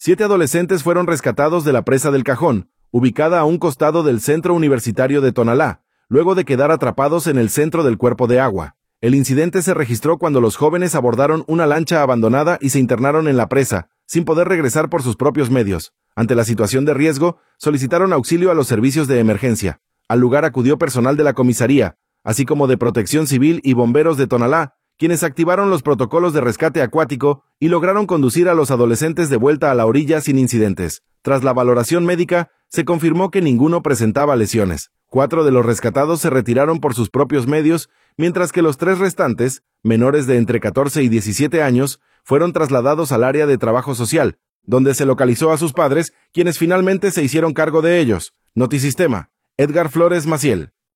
7 adolescentes fueron rescatados de la presa del Cajón, ubicada a un costado del Centro Universitario de Tonalá, luego de quedar atrapados en el centro del cuerpo de agua. El incidente se registró cuando los jóvenes abordaron una lancha abandonada y se internaron en la presa, sin poder regresar por sus propios medios. Ante la situación de riesgo, solicitaron auxilio a los servicios de emergencia. Al lugar acudió personal de la comisaría, así como de Protección Civil y bomberos de Tonalá, quienes activaron los protocolos de rescate acuático y lograron conducir a los adolescentes de vuelta a la orilla sin incidentes. Tras la valoración médica, se confirmó que ninguno presentaba lesiones. 4 de los rescatados se retiraron por sus propios medios, mientras que los 3 restantes, menores de entre 14 y 17 años, fueron trasladados al área de trabajo social, donde se localizó a sus padres, quienes finalmente se hicieron cargo de ellos. Notisistema, Edgar Flores Maciel.